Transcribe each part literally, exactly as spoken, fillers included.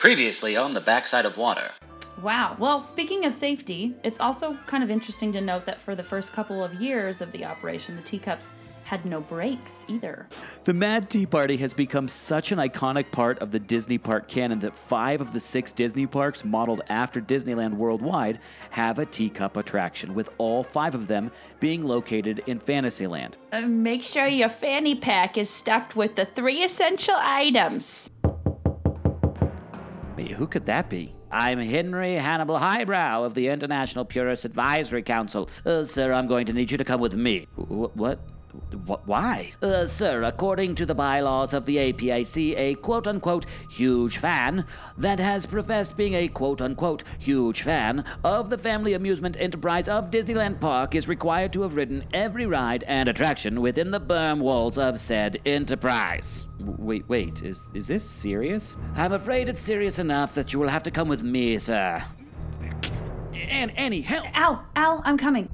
Previously on the backside of water. Wow. Well, speaking of safety, it's also kind of interesting to note that for the first couple of years of the operation, the teacups had no brakes either. The Mad Tea Party has become such an iconic part of the Disney park canon that five of the six Disney parks modeled after Disneyland worldwide have a teacup attraction, with all five of them being located in Fantasyland. Uh, make sure your fanny pack is stuffed with the three essential items. Wait, who could that be? I'm Henry Hannibal Highbrow of the International Purist Advisory Council. Uh, sir, I'm going to need you to come with me. Wh- what? Wh- why? Uh, sir, according to the bylaws of the A P A C, a quote-unquote huge fan that has professed being a quote-unquote huge fan of the family amusement enterprise of Disneyland Park is required to have ridden every ride and attraction within the berm walls of said enterprise. Wait, wait, is, is this serious? I'm afraid it's serious enough that you will have to come with me, sir. An- Annie, help! Al, Al, I'm coming.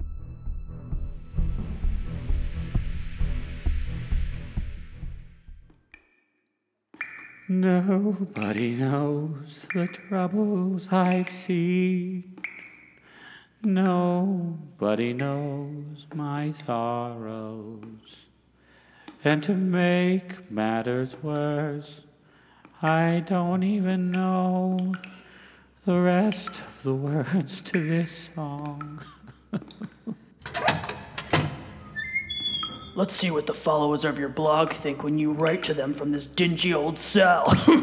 Nobody knows the troubles I've seen. Nobody knows my sorrows. And to make matters worse, I don't even know the rest of the words to this song. Let's see what the followers of your blog think when you write to them from this dingy old cell.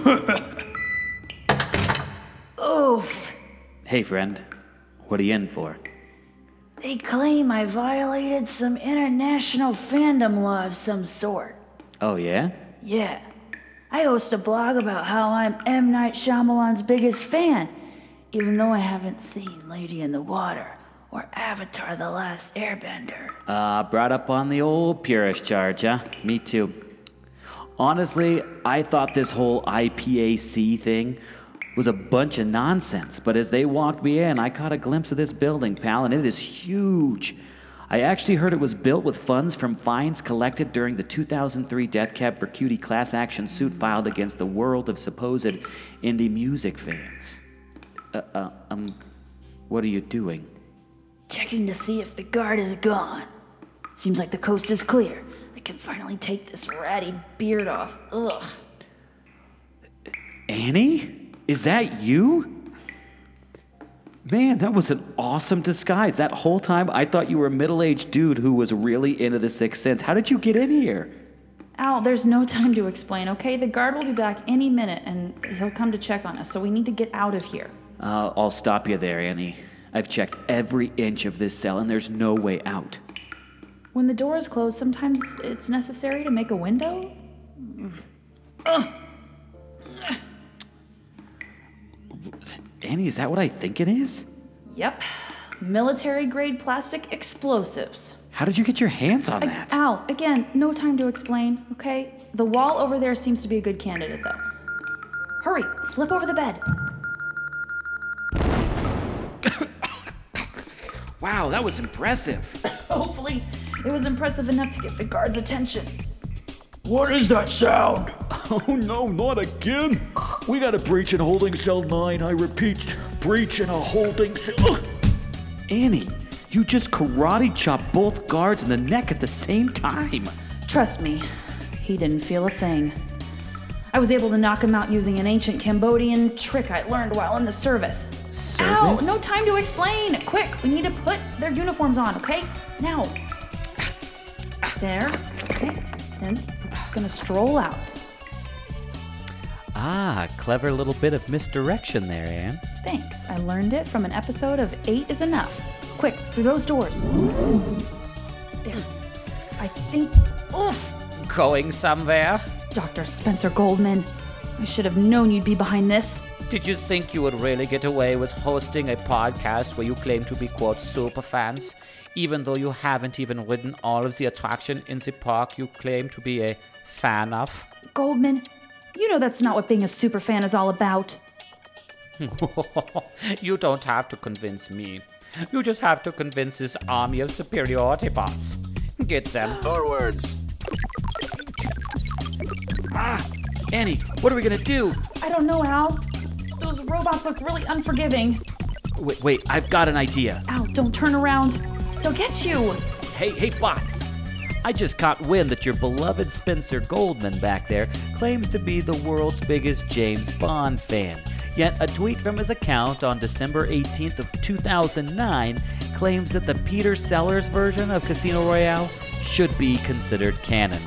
Oof. Hey, friend. What are you in for? They claim I violated some international fandom law of some sort. Oh, yeah? Yeah. I host a blog about how I'm M. Night Shyamalan's biggest fan, even though I haven't seen Lady in the Water or Avatar: The Last Airbender. Uh, brought up on the old purist charge, huh? Me too. Honestly, I thought this whole I P A C thing was a bunch of nonsense, but as they walked me in, I caught a glimpse of this building, pal, and it is huge. I actually heard it was built with funds from fines collected during the two thousand three Death Cab for Cutie class action suit filed against the world of supposed indie music fans. Uh, uh, um, what are you doing? Checking to see if the guard is gone. Seems like the coast is clear. I can finally take this ratty beard off. Ugh. Annie? Is that you? Man, that was an awesome disguise. That whole time, I thought you were a middle-aged dude who was really into The Sixth Sense. How did you get in here? Al, there's no time to explain, okay? The guard will be back any minute, and he'll come to check on us, so we need to get out of here. Uh, I'll stop you there, Annie. I've checked every inch of this cell, and there's no way out. When the door is closed, sometimes it's necessary to make a window. Ugh. Annie, is that what I think it is? Yep. Military-grade plastic explosives. How did you get your hands on I, that? Al, again, no time to explain, okay? The wall over there seems to be a good candidate, though. Hurry, flip over the bed. Wow, that was impressive. Hopefully, it was impressive enough to get the guard's attention. What is that sound? Oh no, not again! We got a breach in holding cell nine. I repeat, breach in a holding cell. Annie, you just karate chopped both guards in the neck at the same time. Trust me, he didn't feel a thing. I was able to knock him out using an ancient Cambodian trick I learned while in the service. Service? Ow! No time to explain! Quick, we need to put their uniforms on, okay? Now. There. Okay. Then we're just gonna stroll out. Ah, clever little bit of misdirection there, Anne. Thanks. I learned it from an episode of Eight is Enough. Quick, through those doors. There. I think... Oof! Going somewhere? Doctor Spencer Goldman. I should have known you'd be behind this. Did you think you would really get away with hosting a podcast where you claim to be, quote, super fans, even though you haven't even ridden all of the attraction in the park you claim to be a fan of? Goldman, you know that's not what being a super fan is all about. You don't have to convince me. You just have to convince this army of superiority bots. Get them. Forwards! Ah! Annie, what are we gonna do? I don't know, Al. those robots look really unforgiving. Wait, wait, I've got an idea. Ow, don't turn around. They'll get you. Hey, hey, bots! I just caught wind that your beloved Spencer Goldman back there claims to be the world's biggest James Bond fan. Yet a tweet from his account on December eighteenth of two thousand nine claims that the Peter Sellers version of Casino Royale should be considered canon.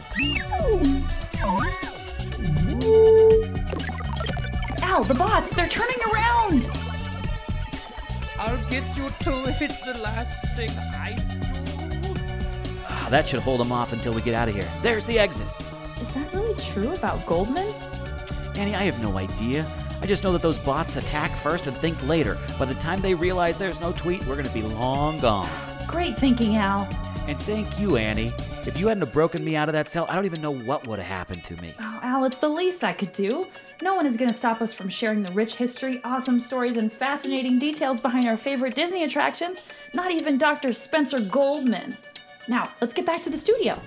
Ow, the bots, they're turning around. I'll get you too if it's the last thing I do. Ah, that should hold them off until we get out of here. There's the exit. Is that really true about Goldman? Annie, I have no idea. I just know that those bots attack first and think later. By the time they realize there's no tweet, we're going to be long gone. Great thinking, Al. And thank you, Annie. If you hadn't have broken me out of that cell, I don't even know what would have happened to me. Oh, Al, it's the least I could do. No one is going to stop us from sharing the rich history, awesome stories, and fascinating details behind our favorite Disney attractions. Not even Doctor Spencer Goldman. Now, let's get back to the studio.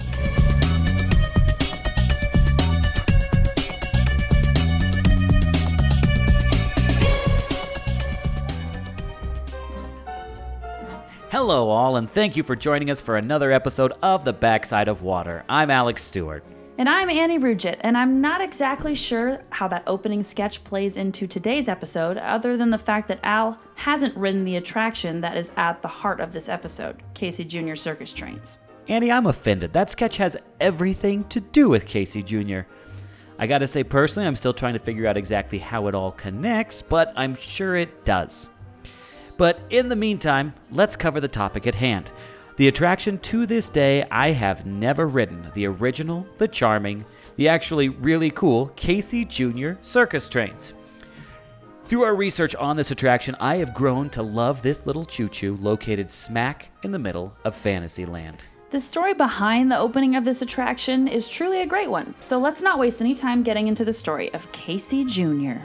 Hello, all, and thank you for joining us for another episode of The Backside of Water. I'm Alex Stewart. And I'm Annie Rugit, and I'm not exactly sure how that opening sketch plays into today's episode, other than the fact that Al hasn't ridden the attraction that is at the heart of this episode, Casey Junior Circus Trains. Annie, I'm offended. That sketch has everything to do with Casey Junior I gotta say, personally, I'm still trying to figure out exactly how it all connects, but I'm sure it does. But in the meantime, let's cover the topic at hand. The attraction to this day I have never ridden, the original, the charming, the actually really cool Casey Junior Circus Trains. Through our research on this attraction, I have grown to love this little choo-choo located smack in the middle of Fantasyland. The story behind the opening of this attraction is truly a great one, so let's not waste any time getting into the story of Casey Junior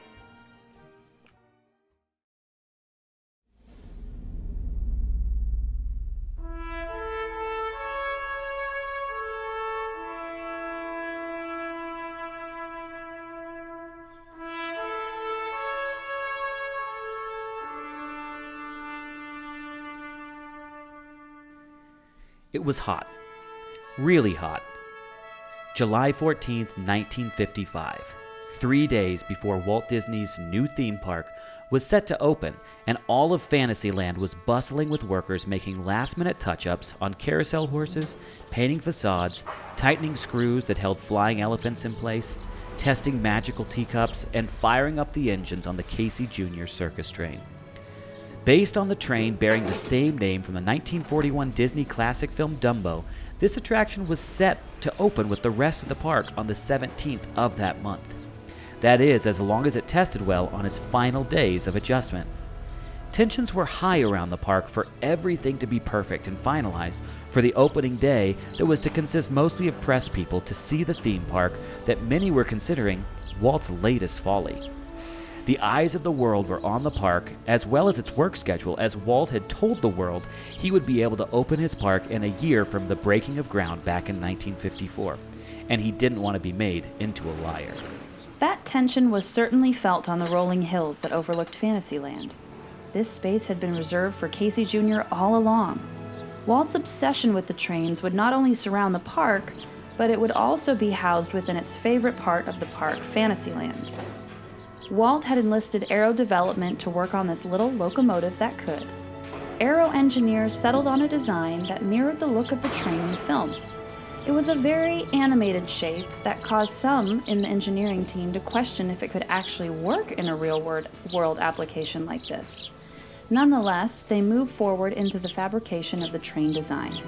It was hot. Really hot. July fourteenth, nineteen fifty-five. Three days before Walt Disney's new theme park was set to open, and all of Fantasyland was bustling with workers making last-minute touch-ups on carousel horses, painting facades, tightening screws that held flying elephants in place, testing magical teacups, and firing up the engines on the Casey Junior Circus Train. Based on the train bearing the same name from the nineteen forty-one Disney classic film Dumbo, this attraction was set to open with the rest of the park on the seventeenth of that month. That is, as long as it tested well on its final days of adjustment. Tensions were high around the park for everything to be perfect and finalized for the opening day that was to consist mostly of press people to see the theme park that many were considering Walt's latest folly. The eyes of the world were on the park, as well as its work schedule, as Walt had told the world he would be able to open his park in a year from the breaking of ground back in nineteen fifty-four, and he didn't want to be made into a liar. That tension was certainly felt on the rolling hills that overlooked Fantasyland. This space had been reserved for Casey Junior all along. Walt's obsession with the trains would not only surround the park, but it would also be housed within its favorite part of the park, Fantasyland. Walt had enlisted Aero Development to work on this little locomotive that could. Aero engineers settled on a design that mirrored the look of the train in the film. It was a very animated shape that caused some in the engineering team to question if it could actually work in a real-world application like this. Nonetheless, they moved forward into the fabrication of the train design.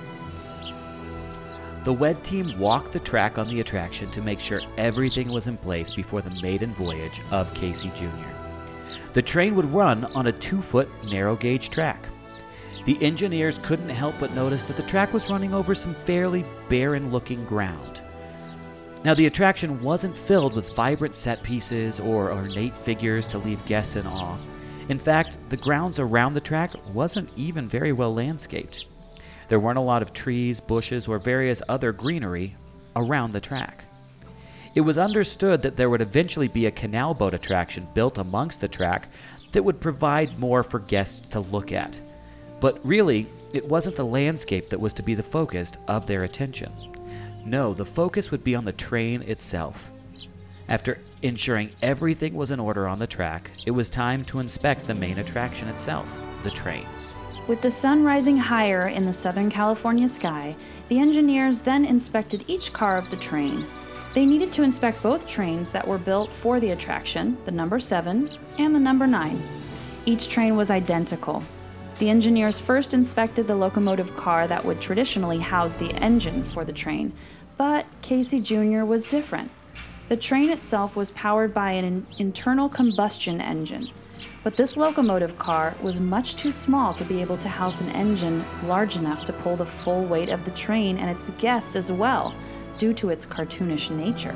The W E D team walked the track on the attraction to make sure everything was in place before the maiden voyage of Casey Junior The train would run on a two-foot narrow-gauge track. The engineers couldn't help but notice that the track was running over some fairly barren-looking ground. Now, the attraction wasn't filled with vibrant set pieces or ornate figures to leave guests in awe. In fact, the grounds around the track wasn't even very well landscaped. There weren't a lot of trees, bushes, or various other greenery around the track. It was understood that there would eventually be a canal boat attraction built amongst the track that would provide more for guests to look at. But really, it wasn't the landscape that was to be the focus of their attention. No, the focus would be on the train itself. After ensuring everything was in order on the track, it was time to inspect the main attraction itself, the train. With the sun rising higher in the Southern California sky, the engineers then inspected each car of the train. They needed to inspect both trains that were built for the attraction, the number seven and the number nine. Each train was identical. The engineers first inspected the locomotive car that would traditionally house the engine for the train, but Casey Junior was different. The train itself was powered by an in- internal combustion engine, but this locomotive car was much too small to be able to house an engine large enough to pull the full weight of the train and its guests as well, due to its cartoonish nature.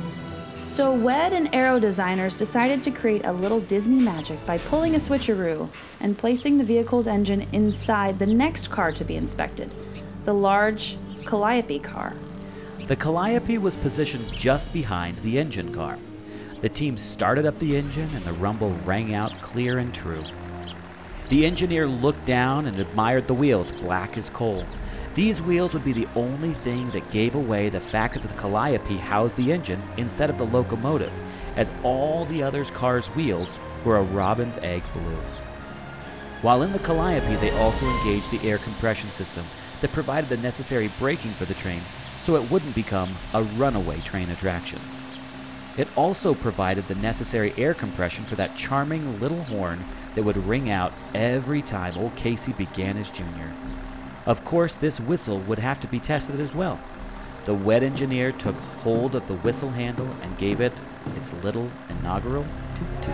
So Wed and Aero designers decided to create a little Disney magic by pulling a switcheroo and placing the vehicle's engine inside the next car to be inspected, the large Calliope car. The Calliope was positioned just behind the engine car. The team started up the engine and the rumble rang out clear and true. The engineer looked down and admired the wheels, black as coal. These wheels would be the only thing that gave away the fact that the Calliope housed the engine instead of the locomotive, as all the other cars' wheels were a robin's egg blue. While in the Calliope, they also engaged the air compression system that provided the necessary braking for the train so it wouldn't become a runaway train attraction. It also provided the necessary air compression for that charming little horn that would ring out every time old Casey began his junior. Of course, this whistle would have to be tested as well. The Wed engineer took hold of the whistle handle and gave it its little inaugural toot-toot.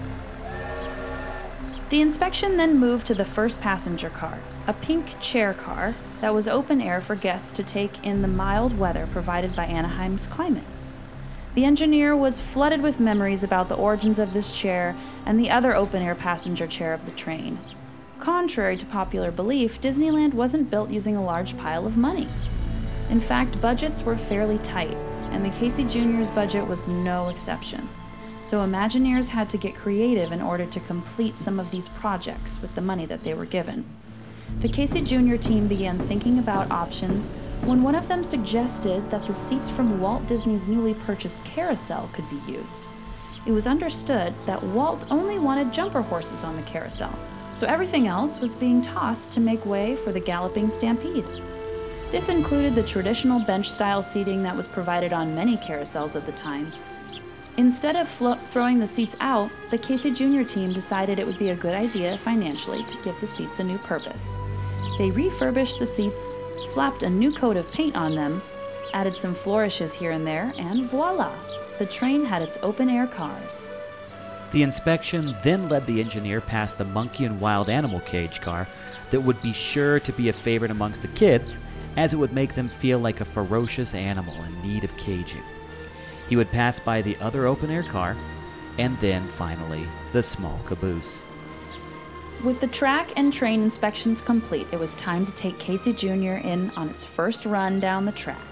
The inspection then moved to the first passenger car, a pink chair car that was open air for guests to take in the mild weather provided by Anaheim's climate. The engineer was flooded with memories about the origins of this chair and the other open-air passenger chair of the train. Contrary to popular belief, Disneyland wasn't built using a large pile of money. In fact, budgets were fairly tight, and the Casey Junior's budget was no exception. So Imagineers had to get creative in order to complete some of these projects with the money that they were given. The Casey Junior team began thinking about options when one of them suggested that the seats from Walt Disney's newly purchased carousel could be used. It was understood that Walt only wanted jumper horses on the carousel, so everything else was being tossed to make way for the galloping stampede. This included the traditional bench-style seating that was provided on many carousels of the time. Instead of flo- throwing the seats out, the Casey Junior team decided it would be a good idea financially to give the seats a new purpose. They refurbished the seats, slapped a new coat of paint on them, added some flourishes here and there, and voila! The train had its open-air cars. The inspection then led the engineer past the monkey and wild animal cage car that would be sure to be a favorite amongst the kids, as it would make them feel like a ferocious animal in need of caging. He would pass by the other open-air car, and then, finally, the small caboose. With the track and train inspections complete, it was time to take Casey Junior in on its first run down the track.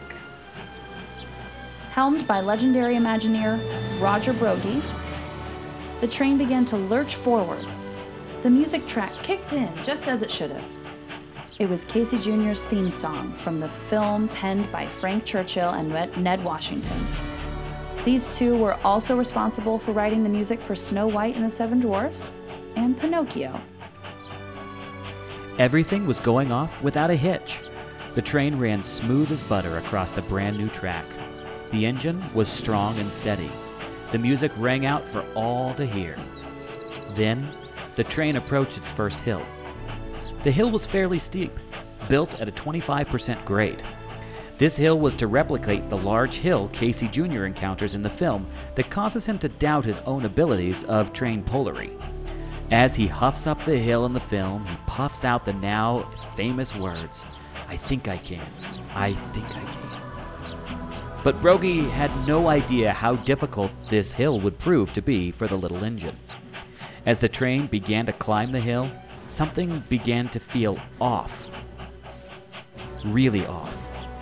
Helmed by legendary Imagineer Roger Broggie, the train began to lurch forward. The music track kicked in just as it should have. It was Casey Junior's theme song from the film penned by Frank Churchill and Ned Washington. These two were also responsible for writing the music for Snow White and the Seven Dwarfs and Pinocchio. Everything was going off without a hitch. The train ran smooth as butter across the brand new track. The engine was strong and steady. The music rang out for all to hear. Then, the train approached its first hill. The hill was fairly steep, built at a twenty-five percent grade. This hill was to replicate the large hill Casey Junior encounters in the film that causes him to doubt his own abilities of train pullery. As he huffs up the hill in the film, he puffs out the now famous words, "I think I can, I think I can." But Broggie had no idea how difficult this hill would prove to be for the little engine. As the train began to climb the hill, something began to feel off. Really off.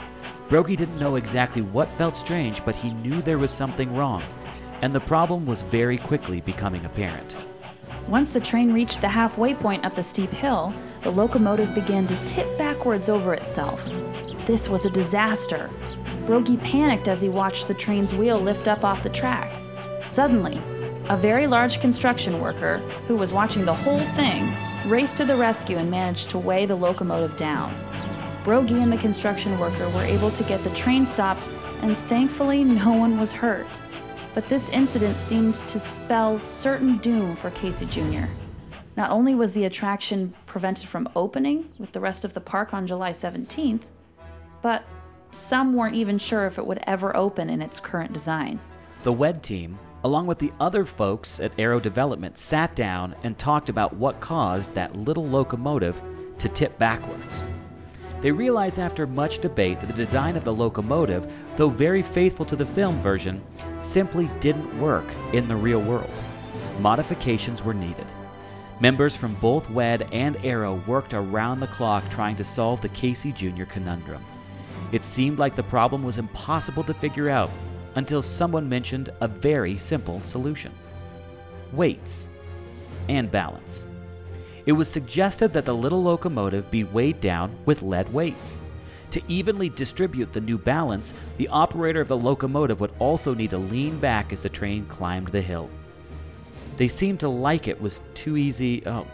Broggy didn't know exactly what felt strange, but he knew there was something wrong, and the problem was very quickly becoming apparent. Once the train reached the halfway point up the steep hill, the locomotive began to tip backwards over itself. This was a disaster. Broggy panicked as he watched the train's wheel lift up off the track. Suddenly, a very large construction worker, who was watching the whole thing, raced to the rescue and managed to weigh the locomotive down. Broggy and the construction worker were able to get the train stopped, and thankfully no one was hurt. But this incident seemed to spell certain doom for Casey Junior Not only was the attraction prevented from opening with the rest of the park on July seventeenth, but some weren't even sure if it would ever open in its current design. The W E D team, along with the other folks at Aero Development, sat down and talked about what caused that little locomotive to tip backwards. They realized after much debate that the design of the locomotive, though very faithful to the film version, simply didn't work in the real world. Modifications were needed. Members from both W E D and Aero worked around the clock trying to solve the Casey Junior conundrum. It seemed like the problem was impossible to figure out until someone mentioned a very simple solution: weights and balance. It was suggested that the little locomotive be weighed down with lead weights. To evenly distribute the new balance, the operator of the locomotive would also need to lean back as the train climbed the hill. They seemed to like it was too easy. Oh.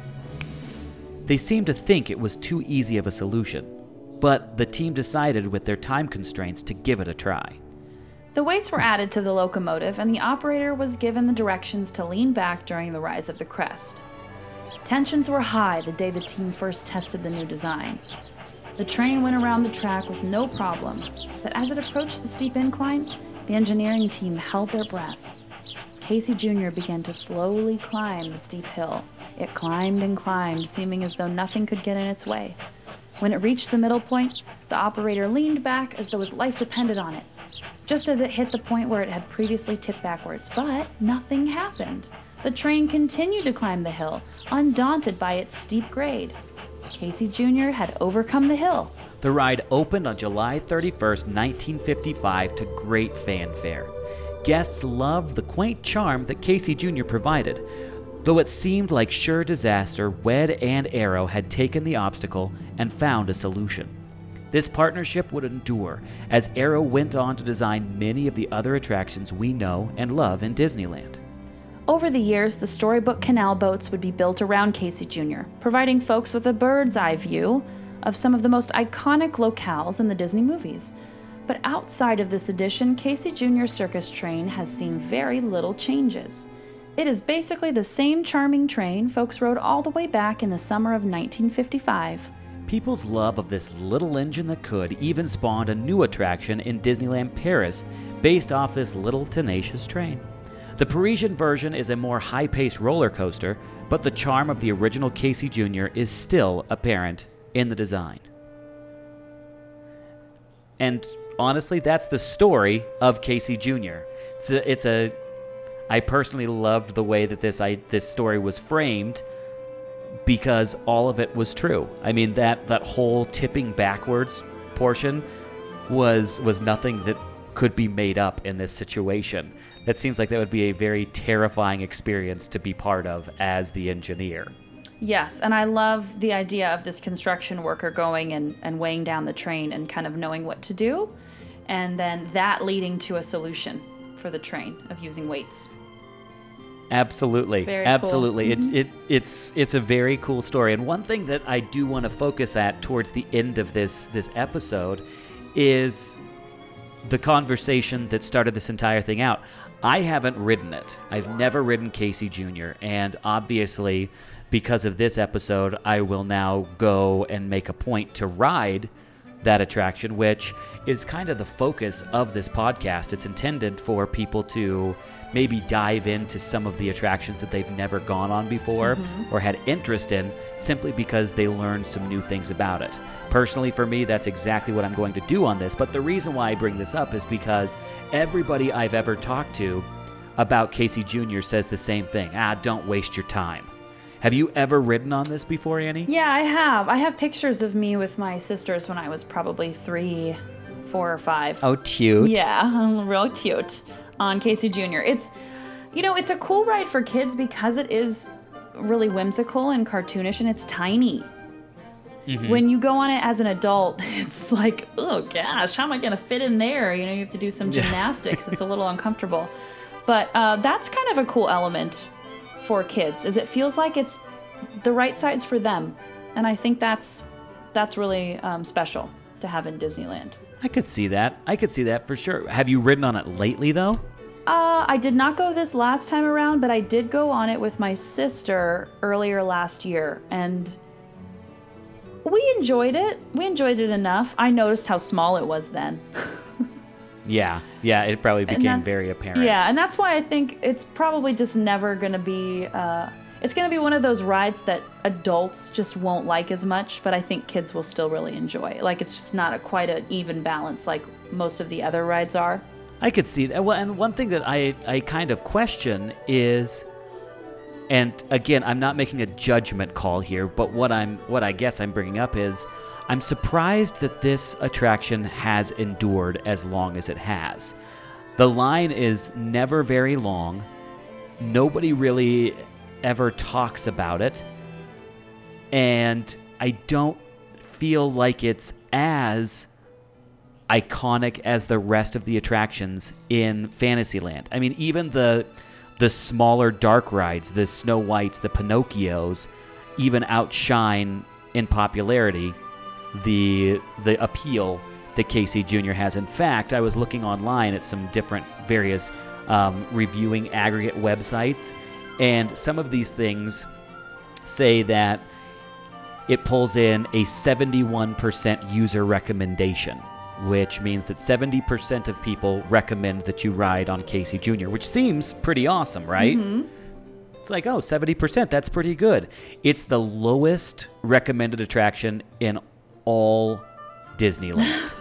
They seemed to think it was too easy of a solution, but the team decided with their time constraints to give it a try. The weights were added to the locomotive, and the operator was given the directions to lean back during the rise of the crest. Tensions were high the day the team first tested the new design. The train went around the track with no problem, but as it approached the steep incline, the engineering team held their breath. Casey Junior began to slowly climb the steep hill. It climbed and climbed, seeming as though nothing could get in its way. When it reached the middle point, the operator leaned back as though his life depended on it, just as it hit the point where it had previously tipped backwards. But nothing happened. The train continued to climb the hill, undaunted by its steep grade. Casey Junior had overcome the hill. The ride opened on July thirty-first, nineteen fifty-five to great fanfare. Guests loved the quaint charm that Casey Junior provided. Though it seemed like sure disaster, W E D and Aero had taken the obstacle and found a solution. This partnership would endure as Aero went on to design many of the other attractions we know and love in Disneyland. Over the years, the storybook canal boats would be built around Casey Junior, providing folks with a bird's eye view of some of the most iconic locales in the Disney movies. But outside of this addition, Casey Junior's circus train has seen very little changes. It is basically the same charming train folks rode all the way back in the summer of nineteen fifty-five. People's love of this little engine that could even spawned a new attraction in Disneyland Paris based off this little tenacious train. The Parisian version is a more high-paced roller coaster, but the charm of the original Casey Junior is still apparent in the design. And honestly, that's the story of Casey Junior It's a, it's a I personally loved the way that this I, this story was framed because all of it was true. I mean, that, that whole tipping backwards portion was was nothing that could be made up in this situation. That seems like that would be a very terrifying experience to be part of as the engineer. Yes, and I love the idea of this construction worker going and, and weighing down the train and kind of knowing what to do, and then that leading to a solution for the train of using weights. Absolutely. Very Absolutely. cool. Mm-hmm. It, it it's it's a very cool story. And one thing that I do want to focus at towards the end of this this episode is the conversation that started this entire thing out. I haven't ridden it. I've never ridden Casey Junior And obviously, because of this episode, I will now go and make a point to ride that attraction, which is kind of the focus of this podcast. It's intended for people to maybe dive into some of the attractions that they've never gone on before mm-hmm. or had interest in, simply because they learned some new things about it. Personally, for me, that's exactly what I'm going to do on this. But the reason why I bring this up is because everybody I've ever talked to about Casey Junior says the same thing. Ah, don't waste your time. Have you ever ridden on this before, Annie? Yeah, I have. I have pictures of me with my sisters when I was probably three, four or five. Oh, cute. Yeah, real cute on Casey Junior It's, you know, it's a cool ride for kids because it is really whimsical and cartoonish, and it's tiny. Mm-hmm. When you go on it as an adult, it's like, oh gosh, how am I going to fit in there? You know, you have to do some gymnastics. It's a little uncomfortable. But uh, that's kind of a cool element for kids, is it feels like it's the right size for them. And I think that's that's really um, special to have in Disneyland. I could see that. I could see that for sure. Have you ridden on it lately, though? Uh, I did not go this last time around, but I did go on it with my sister earlier last year, and we enjoyed it. We enjoyed it enough. I noticed how small it was then. Yeah, yeah, it probably became that, very apparent. Yeah, and that's why I think it's probably just never going to be, uh, it's going to be one of those rides that adults just won't like as much, but I think kids will still really enjoy. Like, it's just not a quite an even balance like most of the other rides are. I could see that. Well, and one thing that I, I kind of question is, and again, I'm not making a judgment call here, but what I'm what I guess I'm bringing up is, I'm surprised that this attraction has endured as long as it has. The line is never very long. Nobody really ever talks about it. And I don't feel like it's as iconic as the rest of the attractions in Fantasyland. I mean, even the the smaller dark rides, the Snow Whites, the Pinocchios, even outshine in popularity the the appeal that Casey Junior has. In fact, I was looking online at some different various um, reviewing aggregate websites, and some of these things say that it pulls in a seventy-one percent user recommendation, which means that seventy percent of people recommend that you ride on Casey Junior, which seems pretty awesome, right? Mm-hmm. It's like, oh, seventy percent, that's pretty good. It's the lowest recommended attraction in all Disneyland.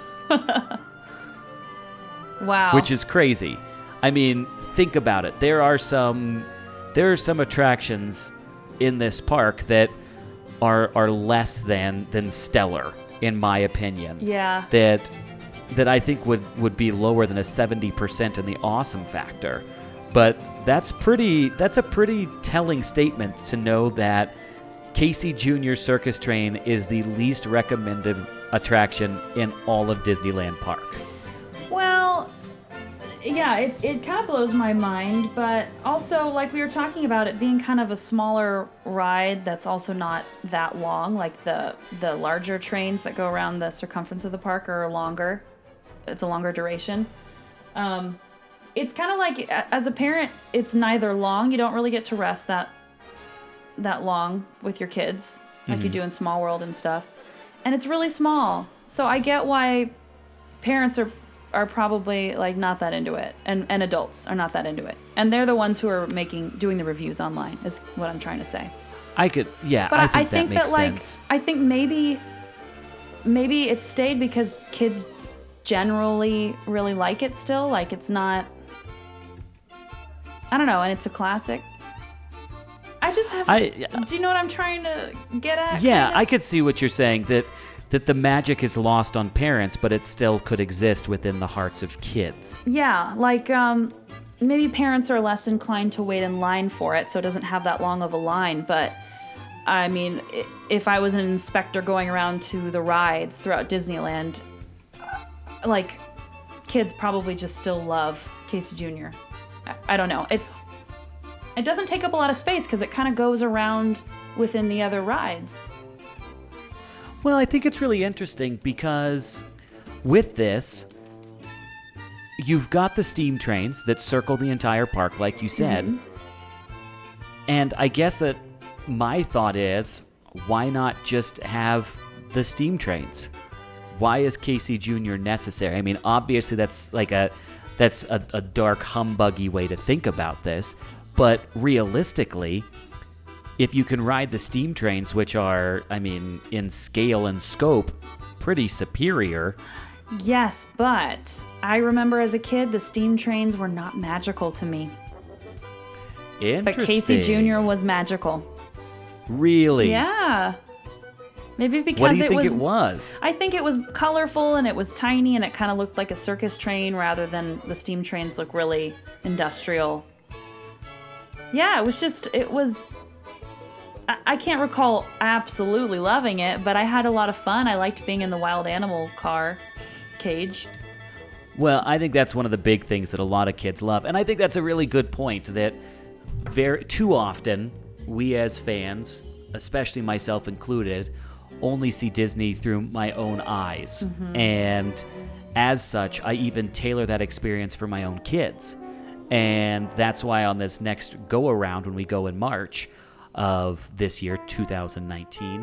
Wow. Which is crazy. I mean, think about it. There are some there are some attractions in this park that are are less than than stellar, in my opinion. Yeah. That that I think would, would be lower than a seventy percent in the awesome factor. But that's pretty that's a pretty telling statement to know that Casey Junior Circus Train is the least recommended attraction in all of Disneyland Park. Well, yeah, it, it kind of blows my mind, but also, like we were talking about, it being kind of a smaller ride that's also not that long. Like the the larger trains that go around the circumference of the park are longer. It's a longer duration. Um, it's kind of like, as a parent, it's neither long. You don't really get to rest that that long with your kids, like mm-hmm. you do in Small World and stuff. And it's really small. So I get why parents are are probably like not that into it, and, and adults are not that into it. And they're the ones who are making doing the reviews online, is what I'm trying to say. I could, yeah, but I I think, I that think makes that, like, sense. I think maybe maybe it stayed because kids generally really like it still. Like, it's not, I don't know, and it's a classic. I just have, I, do you know what I'm trying to get at? Yeah, kinda? I could see what you're saying, that that the magic is lost on parents, but it still could exist within the hearts of kids. Yeah, like um, maybe parents are less inclined to wait in line for it, so it doesn't have that long of a line. But I mean, if I was an inspector going around to the rides throughout Disneyland, like, kids probably just still love Casey Junior I, I don't know. It's it doesn't take up a lot of space because it kind of goes around within the other rides. Well, I think it's really interesting because with this, you've got the steam trains that circle the entire park, like you said. Mm-hmm. And I guess that my thought is, why not just have the steam trains? Why is Casey Junior necessary? I mean, obviously that's like a that's a, a dark, humbuggy way to think about this. But realistically, if you can ride the steam trains, which are, I mean, in scale and scope, pretty superior. Yes, but I remember as a kid, the steam trains were not magical to me. Interesting. But Casey Junior was magical. Really? Yeah. Maybe because What do you it think was, it was? I think it was colorful and it was tiny and it kind of looked like a circus train rather than the steam trains look really industrial. Yeah, it was just, it was, I, I can't recall absolutely loving it, but I had a lot of fun. I liked being in the wild animal car cage. Well, I think that's one of the big things that a lot of kids love. And I think that's a really good point that very too often we as fans, especially myself included, only see Disney through my own eyes. Mm-hmm. And as such, I even tailor that experience for my own kids. And that's why on this next go-around, when we go in March of this year, two thousand nineteen,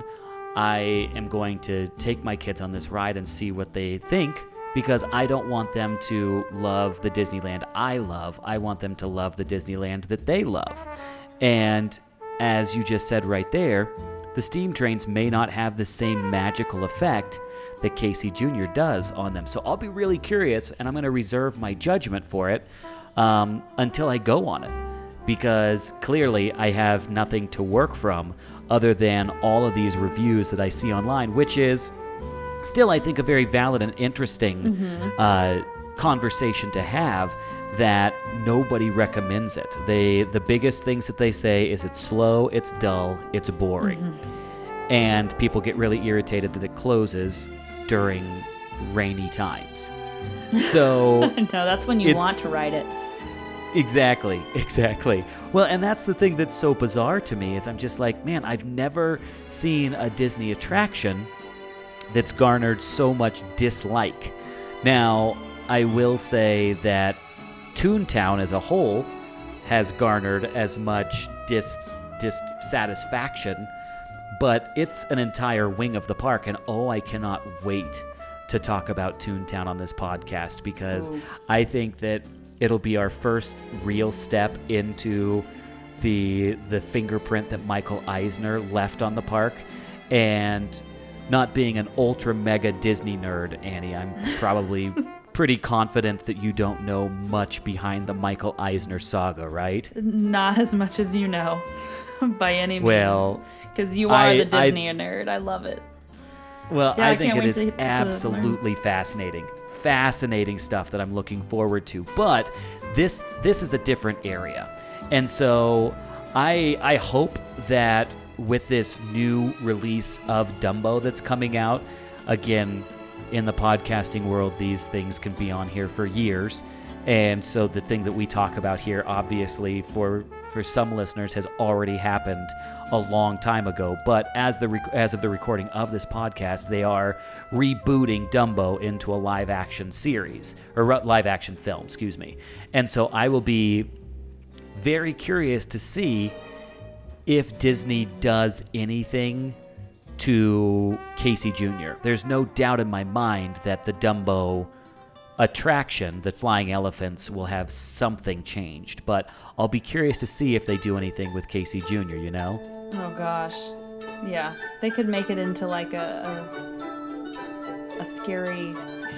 I am going to take my kids on this ride and see what they think, because I don't want them to love the Disneyland I love. I want them to love the Disneyland that they love. And as you just said right there, the steam trains may not have the same magical effect that Casey Junior does on them. So I'll be really curious, and I'm going to reserve my judgment for it um, until I go on it, because clearly I have nothing to work from other than all of these reviews that I see online, which is still, I think, a very valid and interesting mm-hmm. uh, conversation to have, that nobody recommends it. They the biggest things that they say is it's slow, it's dull, it's boring. Mm-hmm. And people get really irritated that it closes during rainy times. So no, that's when you want to ride it. Exactly, exactly. Well, and that's the thing that's so bizarre to me, is I'm just like, man, I've never seen a Disney attraction that's garnered so much dislike. Now, I will say that Toontown as a whole has garnered as much dis dissatisfaction, but it's an entire wing of the park, and oh, I cannot wait to talk about Toontown on this podcast, because Ooh. I think that it'll be our first real step into the the fingerprint that Michael Eisner left on the park. And not being an ultra mega Disney nerd, Annie, I'm probably pretty confident that you don't know much behind the Michael Eisner saga, right? Not as much as you know, by any means. Well, because you are I, the Disney I, nerd. I love it. Well, yeah, I, I think can't it wait is to, to absolutely learn. fascinating. Fascinating stuff that I'm looking forward to. But this this is a different area. And so I I hope that with this new release of Dumbo that's coming out, again, in the podcasting world, these things can be on here for years. And so the thing that we talk about here, obviously, for for some listeners has already happened a long time ago. But as the rec- as of the recording of this podcast, they are rebooting Dumbo into a live action series, or live action film, excuse me. And so I will be very curious to see if Disney does anything to Casey Junior There's no doubt in my mind that the Dumbo attraction, the flying elephants, will have something changed, but I'll be curious to see if they do anything with Casey Junior, you know? Oh gosh. Yeah. They could make it into like a a, a scary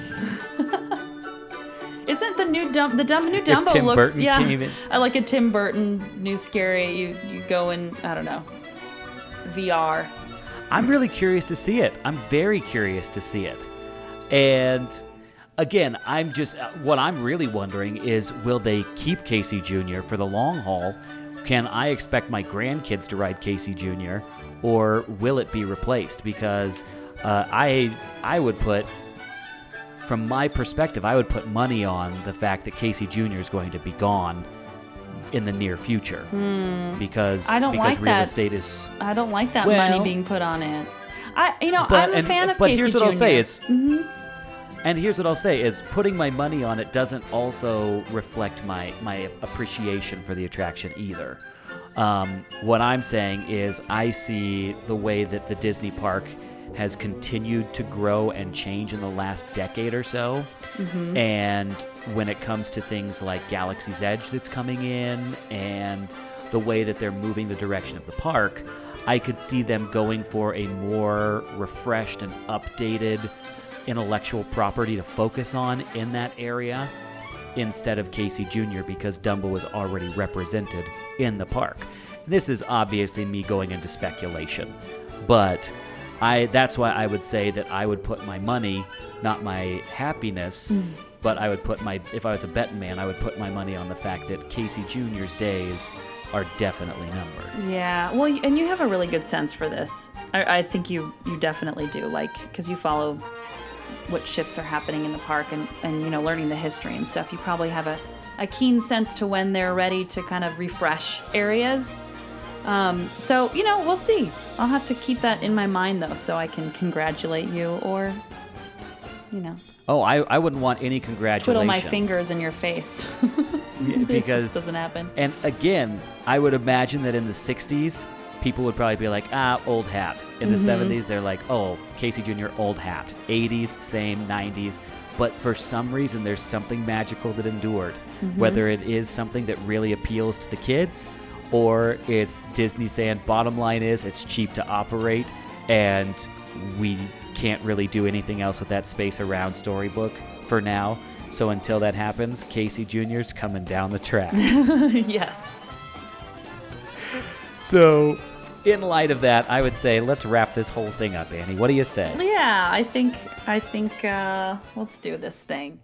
Isn't the new Dumb the dumb new Dumbo if Tim looks Burton yeah came in. I like a Tim Burton new scary, you you go in, I don't know, V R. I'm really curious to see it. I'm very curious to see it. And again, I'm just, what I'm really wondering is, will they keep Casey Junior for the long haul? Can I expect my grandkids to ride Casey Junior, or will it be replaced? Because uh, I I would put, from my perspective, I would put money on the fact that Casey Junior is going to be gone in the near future. Hmm. Because, I don't because like real that. estate is... I don't like that Well, money being put on it. I, you know, But, I'm a and, fan of but Casey here's what Junior I'll say is, Mhm. and here's what I'll say is, putting my money on it doesn't also reflect my my appreciation for the attraction either. Um, what I'm saying is, I see the way that the Disney park has continued to grow and change in the last decade or so, Mm-hmm. and when it comes to things like Galaxy's Edge that's coming in, and the way that they're moving the direction of the park, I could see them going for a more refreshed and updated intellectual property to focus on in that area instead of Casey Junior, because Dumbo is already represented in the park. This is obviously me going into speculation, but I that's why I would say that I would put my money, not my happiness, mm. but I would put my, if I was a betting man, I would put my money on the fact that Casey Junior's days are definitely numbered. Yeah, well, and you have a really good sense for this. I, I think you, you definitely do, like, because you follow what shifts are happening in the park and, and, you know, learning the history and stuff. You probably have a, a keen sense to when they're ready to kind of refresh areas. Um, so, you know, we'll see. I'll have to keep that in my mind, though, so I can congratulate you or, you know. Oh, I, I wouldn't want any congratulations. Twiddle my fingers in your face. Because it doesn't happen. And again, I would imagine that in the sixties, people would probably be like, ah, old hat. In the mm-hmm. seventies, they're like, oh, Casey Junior, old hat. eighties, same. nineties. But for some reason, there's something magical that endured. Mm-hmm. Whether it is something that really appeals to the kids, or it's Disney saying, bottom line is, it's cheap to operate, and we can't really do anything else with that space around Storybook for now. So until that happens, Casey Junior's coming down the track. Yes. So, in light of that, I would say let's wrap this whole thing up, Annie. What do you say? Yeah, I think I think uh, let's do this thing.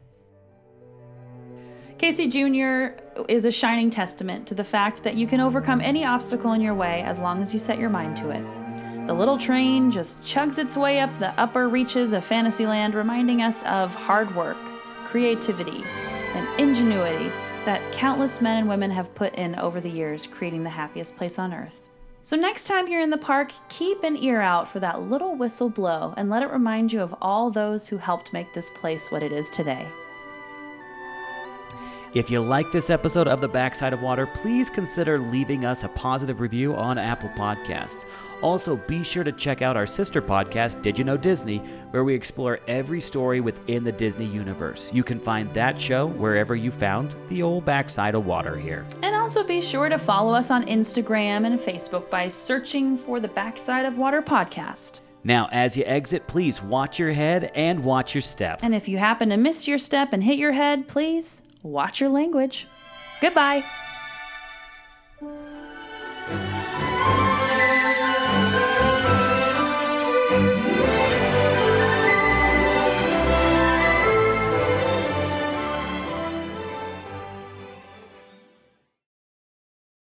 Casey Junior is a shining testament to the fact that you can overcome any obstacle in your way as long as you set your mind to it. The little train just chugs its way up the upper reaches of Fantasyland, reminding us of hard work, creativity, and ingenuity that countless men and women have put in over the years, creating the happiest place on earth. So next time you're in the park, keep an ear out for that little whistle blow and let it remind you of all those who helped make this place what it is today. If you like this episode of The Backside of Water, please consider leaving us a positive review on Apple Podcasts. Also, be sure to check out our sister podcast, Did You Know Disney, where we explore every story within the Disney universe. You can find that show wherever you found the old Backside of Water here. And also be sure to follow us on Instagram and Facebook by searching for the Backside of Water podcast. Now, as you exit, please watch your head and watch your step. And if you happen to miss your step and hit your head, please watch your language. Goodbye.